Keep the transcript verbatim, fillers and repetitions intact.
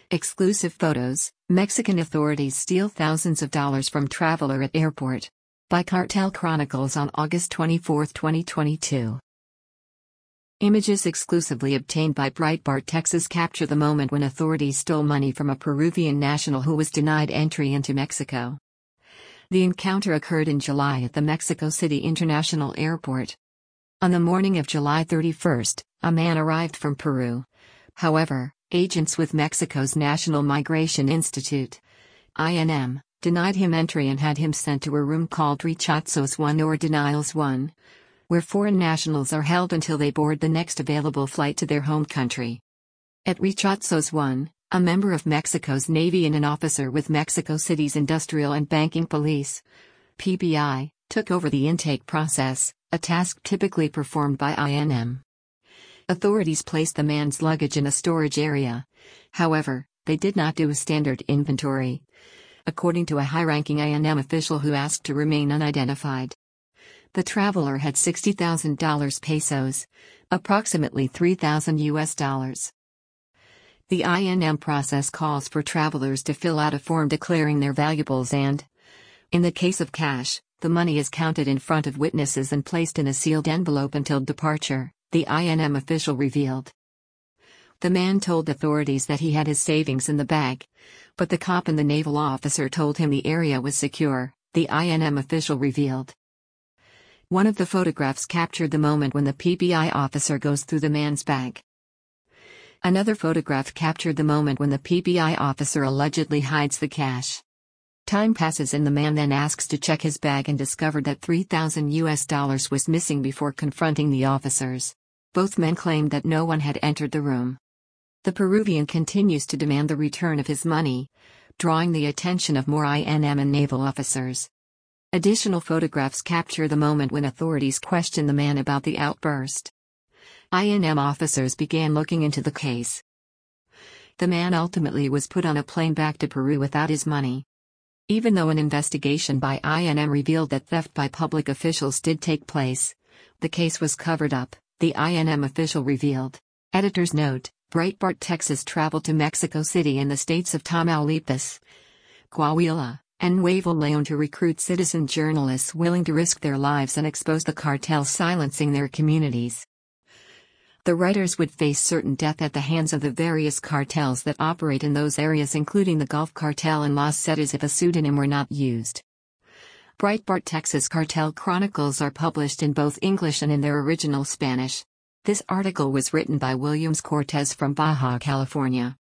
Exclusive photos: Mexican authorities steal thousands of dollars from traveler at airport. By Cartel Chronicles on August twenty-fourth, twenty twenty-two. Images exclusively obtained by Breitbart Texas capture the moment when authorities stole money from a Peruvian national who was denied entry into Mexico. The encounter occurred in July at the Mexico City International Airport. On the morning of July thirty-first, a man arrived from Peru. However, agents with Mexico's National Migration Institute, I N M, denied him entry and had him sent to a room called Rechazos one or Denials one, where foreign nationals are held until they board the next available flight to their home country. At Rechazos one, a member of Mexico's Navy and an officer with Mexico City's Industrial and Banking Police, P B I, took over the intake process, a task typically performed by I N M. Authorities placed the man's luggage in a storage area. However, they did not do a standard inventory, according to a high-ranking I N M official who asked to remain unidentified. The traveler had sixty thousand pesos, approximately three thousand U S dollars. The I N M process calls for travelers to fill out a form declaring their valuables and, in the case of cash, the money is counted in front of witnesses and placed in a sealed envelope until departure, the I N M official revealed. The man told authorities that he had his savings in the bag, but the cop and the naval officer told him the area was secure, the I N M official revealed. One of the photographs captured the moment when the P B I officer goes through the man's bag. Another photograph captured the moment when the P B I officer allegedly hides the cash. Time passes and the man then asks to check his bag and discovered that three thousand U S dollars was missing before confronting the officers. Both men claimed that no one had entered the room. The Peruvian continues to demand the return of his money, drawing the attention of more I N M and naval officers. Additional photographs capture the moment when authorities question the man about the outburst. I N M officers began looking into the case. The man ultimately was put on a plane back to Peru without his money. Even though an investigation by I N M revealed that theft by public officials did take place, the case was covered up, the I N M official revealed. Editor's note: Breitbart Texas traveled to Mexico City and the states of Tamaulipas, Coahuila, and Nuevo León to recruit citizen journalists willing to risk their lives and expose the cartels silencing their communities. The writers would face certain death at the hands of the various cartels that operate in those areas, including the Gulf Cartel and Los Zetas, if a pseudonym were not used. Breitbart Texas Cartel Chronicles are published in both English and in their original Spanish. This article was written by Williams Cortez from Baja California.